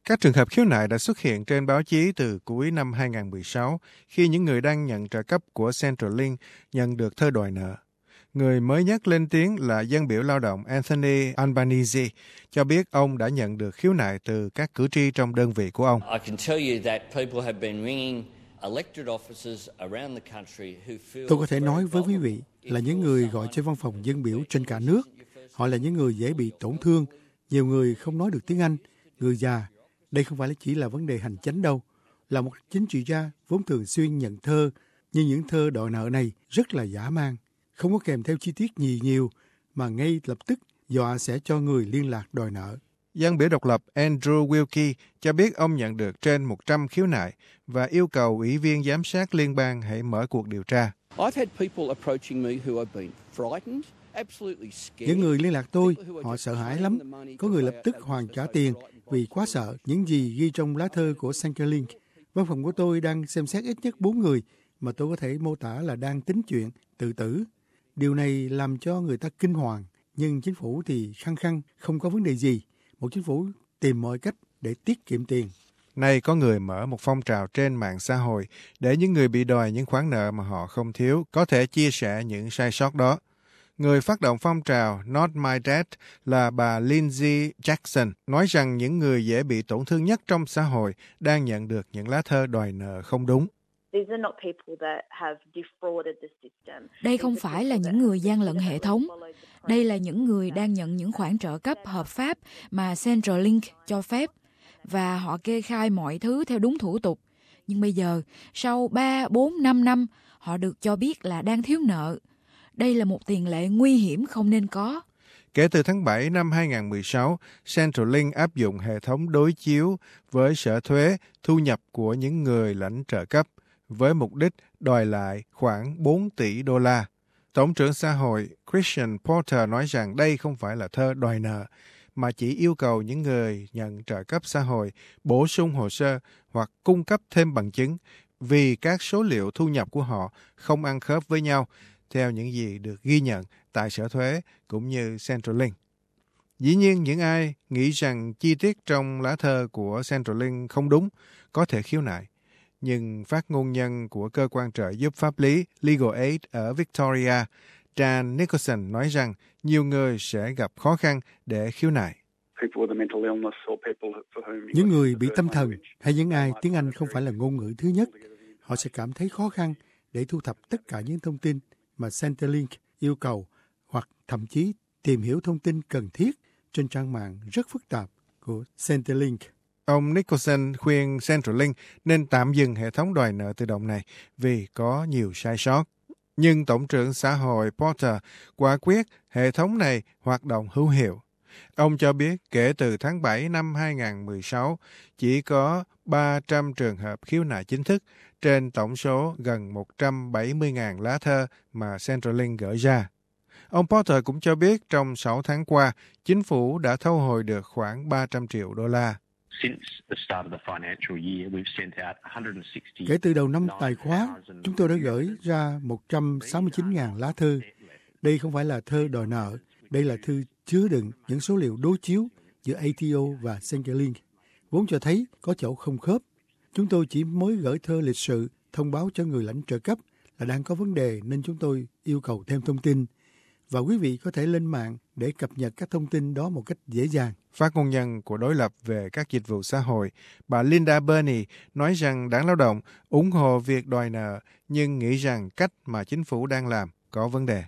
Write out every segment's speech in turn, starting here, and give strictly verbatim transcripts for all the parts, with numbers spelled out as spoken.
Các trường hợp khiếu nại đã xuất hiện trên báo chí từ cuối năm hai không một sáu khi những người đang nhận trợ cấp của Centrelink nhận được thơ đòi nợ. Người mới nhất lên tiếng là dân biểu lao động Anthony Albanese, cho biết ông đã nhận được khiếu nại từ các cử tri trong đơn vị của ông. Tôi có thể nói với quý vị là những người gọi cho văn phòng dân biểu trên cả nước. Họ là những người dễ bị tổn thương, nhiều người không nói được tiếng Anh, người già. Đây không phải chỉ là vấn đề hành chánh đâu. Là một chính trị gia vốn thường xuyên nhận thơ, nhưng những thơ đòi nợ này rất là dã man, không có kèm theo chi tiết gì nhiều, mà ngay lập tức dọa sẽ cho người liên lạc đòi nợ. Dân biểu độc lập Andrew Wilkie cho biết ông nhận được trên một trăm khiếu nại và yêu cầu Ủy viên Giám sát Liên bang hãy mở cuộc điều tra. Những người liên lạc tôi, họ sợ hãi lắm. Có người lập tức hoàn trả tiền vì quá sợ những gì ghi trong lá thơ của Centrelink. Văn phòng của tôi đang xem xét ít nhất bốn người mà tôi có thể mô tả là đang tính chuyện tự tử. Điều này làm cho người ta kinh hoàng, nhưng chính phủ thì khăng khăng không có vấn đề gì. Một chính phủ tìm mọi cách để tiết kiệm tiền. Nay có người mở một phong trào trên mạng xã hội để những người bị đòi những khoản nợ mà họ không thiếu có thể chia sẻ những sai sót đó. Người phát động phong trào Not My Dad là bà Lindsay Jackson nói rằng những người dễ bị tổn thương nhất trong xã hội đang nhận được những lá thơ đòi nợ không đúng. Đây không phải là những người gian lận hệ thống. Đây là những người đang nhận những khoản trợ cấp hợp pháp mà Centrelink cho phép và họ kê khai mọi thứ theo đúng thủ tục. Nhưng bây giờ, sau ba, bốn, năm năm, họ được cho biết là đang thiếu nợ. Đây là một tiền lệ nguy hiểm không nên có. Kể từ tháng bảy năm hai không một sáu, Centrelink áp dụng hệ thống đối chiếu với sở thuế thu nhập của những người lãnh trợ cấp với mục đích đòi lại khoảng bốn tỷ đô la. Tổng trưởng xã hội Christian Porter nói rằng đây không phải là thơ đòi nợ, mà chỉ yêu cầu những người nhận trợ cấp xã hội bổ sung hồ sơ hoặc cung cấp thêm bằng chứng vì các số liệu thu nhập của họ không ăn khớp với nhau, theo những gì được ghi nhận tại sở thuế cũng như Centrelink. Dĩ nhiên, những ai nghĩ rằng chi tiết trong lá thơ của Centrelink không đúng có thể khiếu nại. Nhưng phát ngôn nhân của cơ quan trợ giúp pháp lý Legal Aid ở Victoria, Dan Nicholson nói rằng nhiều người sẽ gặp khó khăn để khiếu nại. Những người bị tâm thần hay những ai tiếng Anh không phải là ngôn ngữ thứ nhất, họ sẽ cảm thấy khó khăn để thu thập tất cả những thông tin mà Centrelink yêu cầu hoặc thậm chí tìm hiểu thông tin cần thiết trên trang mạng rất phức tạp của Centrelink. Ông Nicholson khuyên Centrelink nên tạm dừng hệ thống đòi nợ tự động này vì có nhiều sai sót. Nhưng Tổng trưởng xã hội Porter quả quyết hệ thống này hoạt động hữu hiệu. Ông cho biết kể từ tháng bảy năm hai không một sáu, chỉ có ba trăm trường hợp khiếu nại chính thức trên tổng số gần một trăm bảy mươi nghìn lá thơ mà Centrelink gửi ra. Ông Porter cũng cho biết trong sáu tháng qua, chính phủ đã thu hồi được khoảng ba trăm triệu đô la. Kể từ đầu năm tài khóa, chúng tôi đã gửi ra một trăm sáu mươi chín nghìn lá thư. Đây không phải là thơ đòi nợ, đây là thư chứa đựng những số liệu đối chiếu giữa a tê o và Centrelink, vốn cho thấy có chỗ không khớp. Chúng tôi chỉ mới gửi thơ lịch sự thông báo cho người lãnh trợ cấp là đang có vấn đề nên chúng tôi yêu cầu thêm thông tin. Và quý vị có thể lên mạng để cập nhật các thông tin đó một cách dễ dàng. Phát ngôn nhân của đối lập về các dịch vụ xã hội, bà Linda Burney, nói rằng Đảng Lao động ủng hộ việc đòi nợ, nhưng nghĩ rằng cách mà chính phủ đang làm có vấn đề.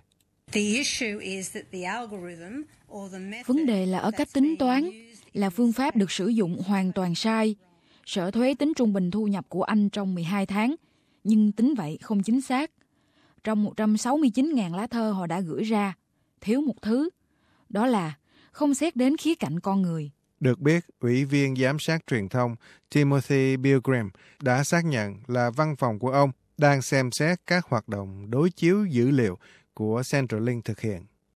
Vấn đề là ở cách tính toán, là phương pháp được sử dụng hoàn toàn sai. Sở thuế tính trung bình thu nhập của Anh trong mười hai tháng, nhưng tính vậy không chính xác. Trong một trăm sáu mươi chín nghìn lá thơ họ đã gửi ra, thiếu một thứ, đó là không xét đến khía cạnh con người. Được biết, Ủy viên Giám sát Truyền thông Timothy Pilgrim đã xác nhận là văn phòng của ông đang xem xét các hoạt động đối chiếu dữ liệu của Centrelink thực hiện.